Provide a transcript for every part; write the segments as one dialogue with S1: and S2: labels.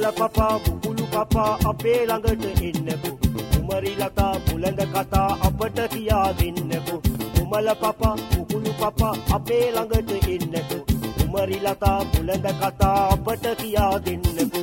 S1: පපා මුකුළු පපා අපේ ළඟට එන්නකෝ කුමරි ලතා බුලඳ කතා අපට කියා දෙන්නකෝ කුමල පපා මුකුළු පපා අපේ ළඟට එන්නකෝ කුමරි ලතා බුලඳ කතා අපට කියා දෙන්නකෝ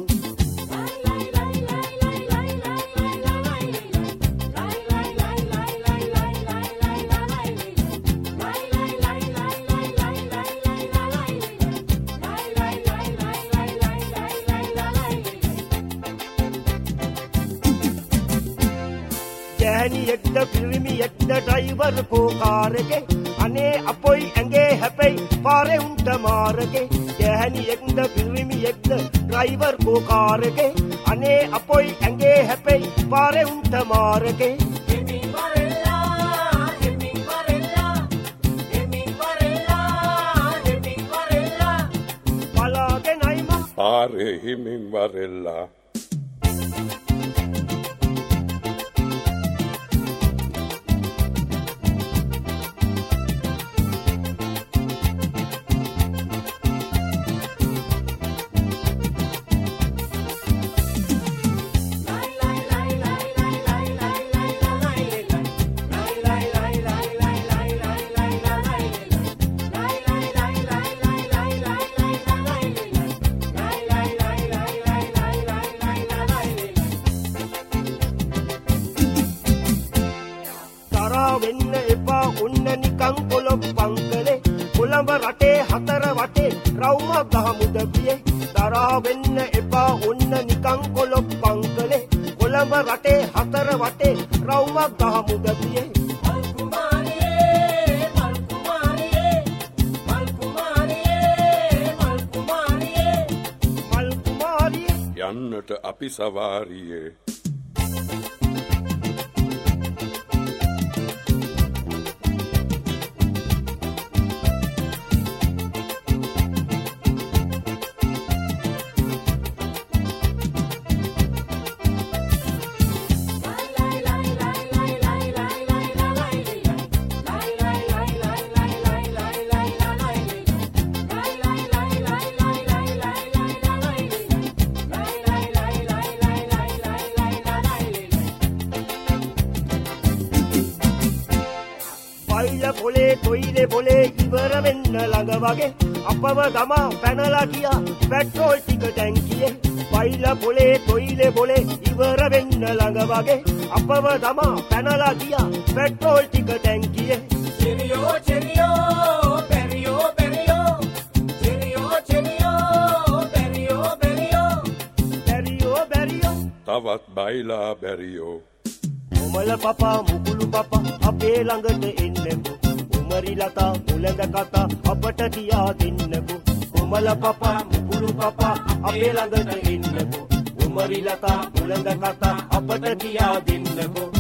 S1: ගෑණියෙක්ද පිරිමියෙක්ද ඩ්‍රයිවර් කෝ කාර් එකේ අනේ අපොයි ඇඟේ හැපෙයි පාරේ උන්ට මාරගේ ගෑණියෙක්ද පිරිමියෙක්ද ඩ්‍රයිවර් කෝ කාර් එකේ අනේ අපොයි ඇඟේ හැපෙයි පාරේ උන්ට මාරගේ පලාගෙනයිම
S2: පාරේ හිමින් වරෙල්ලා
S1: වෙන්න එපා උන්න නිකං පොළොප්පංකලේ කොළඹ රටේ හතර වටේ රවුම ගහමුද පියේ තරහ වෙන්න එපා උන්න නිකං පොළොප්පංකලේ කොළඹ රටේ හතර වටේ රවුම ගහමුද පියේ
S2: යන්නට අපි සවාරියේ
S1: පොලේ කොයිලේ බොලේ ඉවර වෙන්න ළඟ වගේ අපව දමා පැනලා ගියා පෙට්‍රෝල් ටික ටැංකියේ පයිල පොලේ කොයිලේ බොලේ ඉවර වෙන්න ළඟ වගේ අපව දමා පැනලා ගියා පෙට්‍රෝල් ටික ටැංකියේ
S3: චෙරියෝ චෙරියෝ පෙරියෝ පෙරියෝ චෙරියෝ චෙරියෝ පෙරියෝ පෙරියෝ
S1: බැරියෝ බැරියෝ
S2: තවත් බයිලා බැරියෝ
S1: කුමල පපා මුකුළු පපා අපේ ළඟට එන්නකෝ කුමරි ලතා බුලඳ කතා අපට කියා දෙන්නකෝ කුමල පපා මුකුළු පපා අපේ ළඟට එන්නකෝ කුමරි ලතා බුලඳ කතා අපට කියා දෙන්නකෝ